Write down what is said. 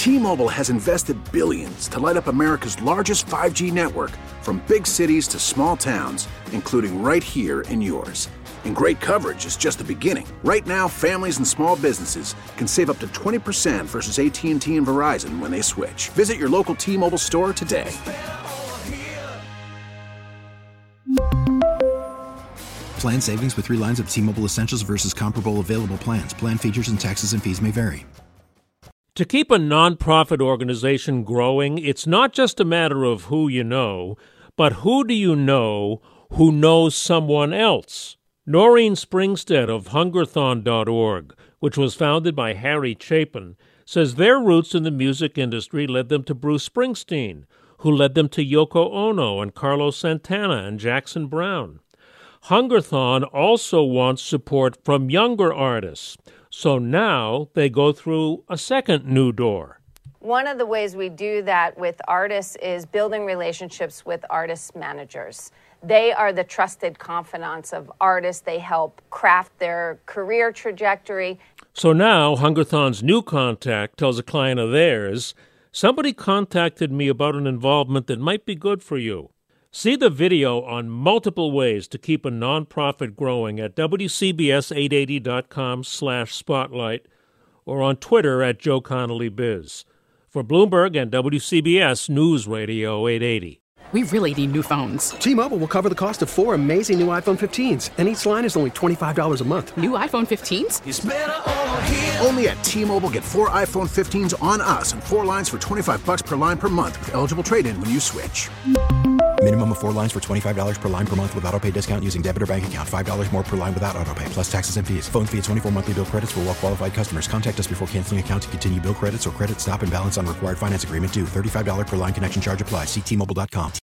T-Mobile has invested billions to light up America's largest 5G network, from big cities to small towns, including right here in yours. And great coverage is just the beginning. Right now, families and small businesses can save up to 20% versus AT&T and Verizon when they switch. Visit your local T-Mobile store today. Plan savings with 3 lines of T-Mobile Essentials versus comparable available plans. Plan features and taxes and fees may vary. To keep a nonprofit organization growing, it's not just a matter of who you know, but who do you know who knows someone else? Noreen Springstead of Hungerthon.org, which was founded by Harry Chapin, says their roots in the music industry led them to Bruce Springsteen, who led them to Yoko Ono and Carlos Santana and Jackson Browne. Hungerthon also wants support from younger artists, so now they go through a second new door. One of the ways we do that with artists is building relationships with artist managers. They are the trusted confidants of artists. They help craft their career trajectory. So now Hungerthon's new contact tells a client of theirs, "Somebody contacted me about an involvement that might be good for you." See the video on multiple ways to keep a nonprofit growing at WCBS880.com/spotlight or on Twitter at Joe Connolly Biz. For Bloomberg and WCBS News Radio 880. We really need new phones. T-Mobile will cover the cost of 4 amazing new iPhone 15s, and each line is only $25 a month. New iPhone 15s? It's better over here. Only at T-Mobile, get 4 iPhone 15s on us and 4 lines for $25 per line per month with eligible trade-in when you switch. Minimum of 4 lines for $25 per line per month with autopay discount using debit or bank account. $5 more per line without autopay, plus taxes and fees. Phone fee at 24 monthly bill credits for well-qualified customers. Contact us before canceling account to continue bill credits or credit stop and balance on required finance agreement due. $35 per line connection charge applies. See T-Mobile.com.